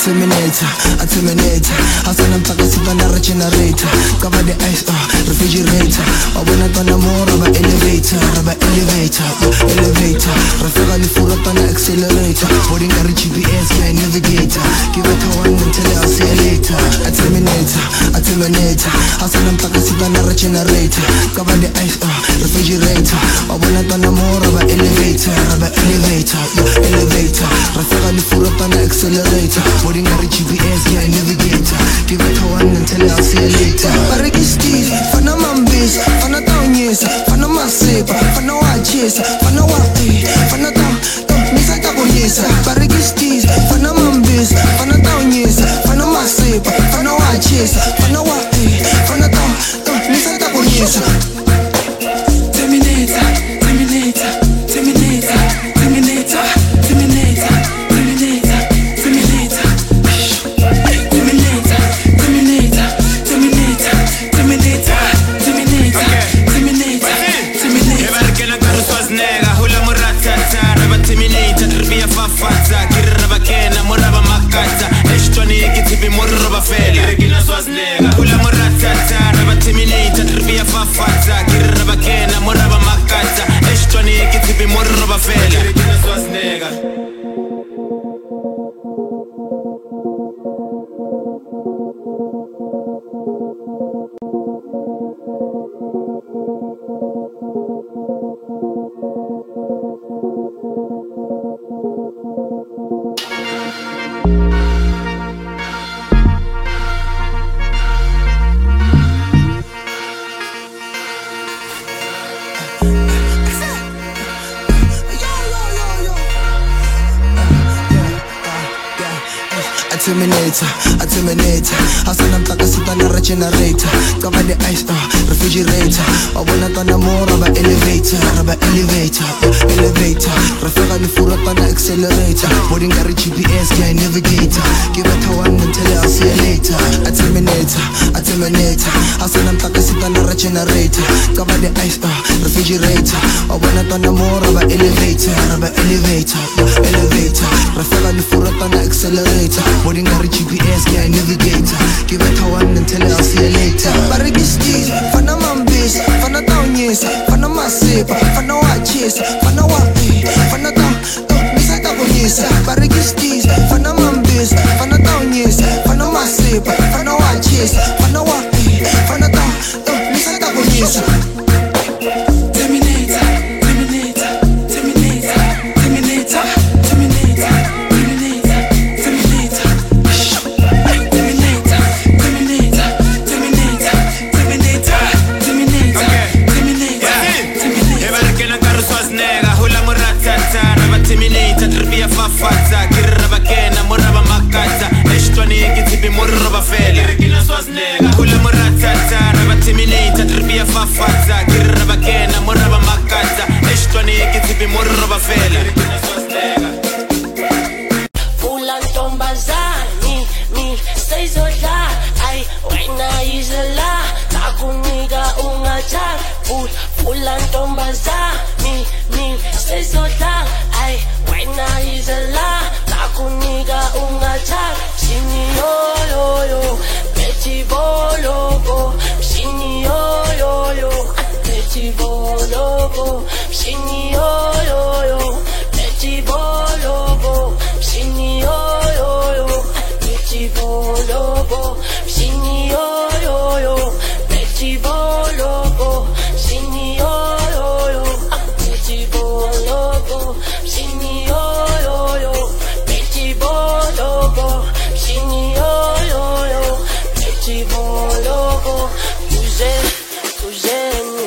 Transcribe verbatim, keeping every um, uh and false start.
Terminator, a Terminator. Hasana mpaka sipa na regenerator. Cover the ice, uh, refrigerator. Wabona tona mo raba elevator, raba elevator, uh, elevator. Rafika lifura tona accelerator. Boarding a G P S, yeah, navigator. Give it a one until I'll see you later. A Terminator, a Terminator. Hasana mpaka sipa na regenerator. Cover the ice, uh, refrigerator. Wabona tona mo raba elevator, raba elevator, uh, elevator. Rafika lifura tona accelerator. Boarding a G P S, yeah, navigator. Give it a one until I'll see you later. Parigiski, fana mambis, fana taonyesa, fana masepa, fana wachesa, fana wapi, fana ta, ta, nisa takonyesa. Parigiski, fana mambis, fana taonyesa, fana masepa, fana wachesa, fana wapi, fana ta, ta, nisa takonyesa. Terminator, Terminator, Terminator, Terminator, Terminator, Terminator, Terminator. Terminator, Terminator, Terminator, Terminator, Terminator, Terminator, Terminator. Ebarke na karu Schwarzenegger, hula muratata, raba Terminator, ribia fafata, kiraba kena muraba makata, eshtwani ikitipi muraba fela. Kirikina Schwarzenegger, hula muratata, raba Terminator, ribia fafata, kiraba kena muraba makata, eshtwani ikitipi muraba fela. Kirikina Schwarzenegger. Terminator, a Terminator. Hasana mpaka sipa na regenerator. Cover the ice, uh, refrigerator. Wabona tona mo raba elevator, raba elevator, uh, elevator. Rafika lifura tona accelerator. Boarding a G P S, yeah, navigator. Give it a one until I'll see you later. A Terminator, a Terminator. Hasana mpaka sipa na regenerator. Cover the ice, uh, refrigerator. Wabona tona mo raba elevator, raba elevator, uh, elevator. Rafika lifura tona accelerator. Boarding a G P S, yeah, navigator. Give it a one until I'll see you later. Parigiski, fana mambis, fana taonyesa, fana masepa, fana wachesa, fana wapi, fana ta, ta, nisa takonyesa. Parigiski, fana mambis, fana taonyesa, fana masepa, fana wachesa, fana wapi, fana ta, ta, nisa takonyesa. Terminator, Terminator, Terminator, Terminator, Terminator, Terminator, Terminator. Terminator, Terminator, Terminator, Terminator, Terminator, Terminator, Terminator. Ebarke na karu Schwarzenegger, hula muratata, raba Terminator, ribia fafata, kiraba kena muraba makata, eshtwani ikitipi muraba fela. Kirikina Schwarzenegger, hula muratata, raba Terminator, ribia fafata, kiraba kena muraba makata, eshtwani ikitipi muraba fela. Kirikina Schwarzenegger. Fulantombazani, mi sezodla, ay wena izela, nakunika ungathak. Ful fulantombazani, mi sezodla, ay wena izela, nakunika ungathak. Sini yo yo yo, beti bolobo, sini yo yo yo, beti bolobo, sini yo yo yo, beti bolobo, sini yo yo yo, beti bolobo, sini yo yo yo, beti bolobo, sini yo yo yo, beti bolobo, sini yo yo yo, beti bolobo, sini yo yo yo, beti bolobo. Tuze, tuze.